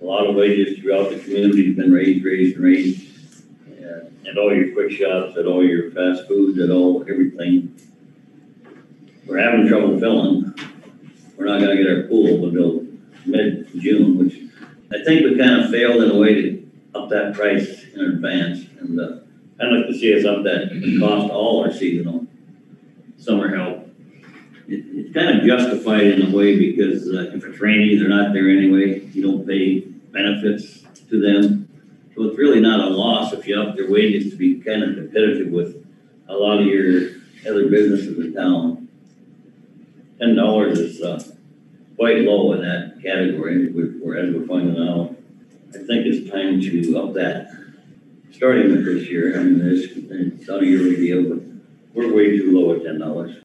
A lot of wages throughout the community have been raised. At all your quick shops, at all your fast foods, at all, everything. We're having trouble filling. We're not gonna get our pool until mid-June, which I think we kind of failed in a way to up that price in advance. And I'd like to see us up that cost all our seasonal summer help. It's kind of justified in a way because if it's rainy, they're not there anyway. You don't pay benefits to them. So it's really not a loss if you up their wages to be kind of competitive with a lot of your other businesses in town. $10 is quite low in that category, as we're finding out. I think it's time to up that, starting with this year. I mean, it's not a yearly deal, but we're way too low at $10.